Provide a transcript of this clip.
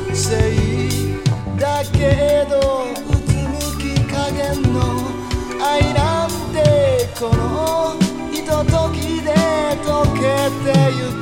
せいだけどうつむき加減の愛なんてこのひとときで溶けてゆく